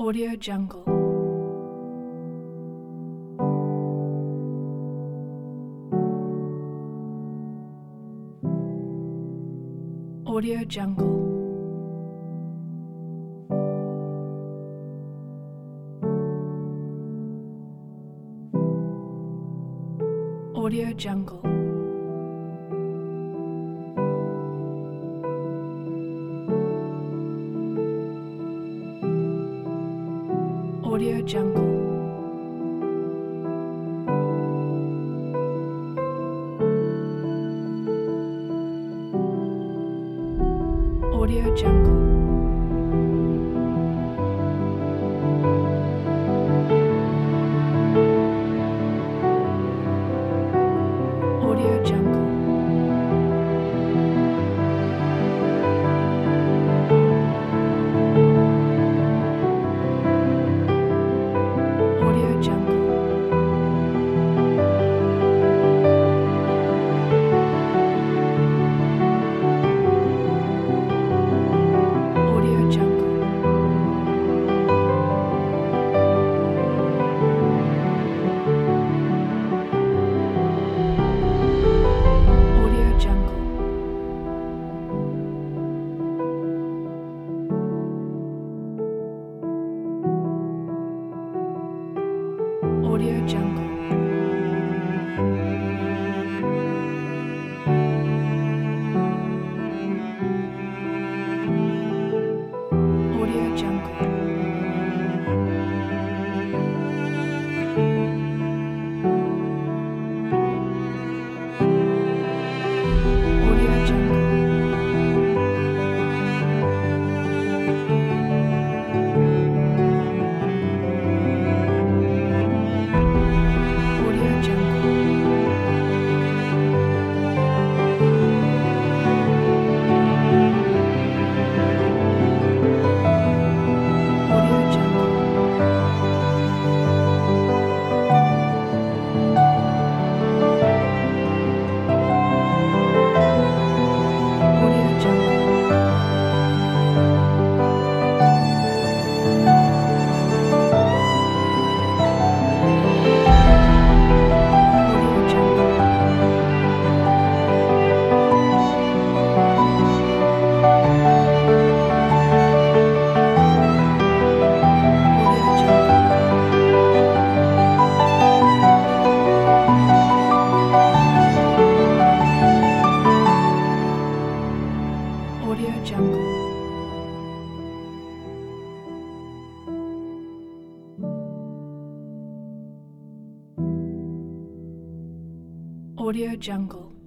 Audio Jungle. Audio Jungle. Audio Jungle. Audio Jungle. Audio Jungle. Audio Jungle. Audio Jungle. Audio Jungle. Audio Jungle. Audio Jungle. Audio Jungle. Audio Jungle. Audio Jungle. Audio Jungle. Audio Jungle. Audio Jungle. Audio Jungle. Audio Jungle. Audio Jungle.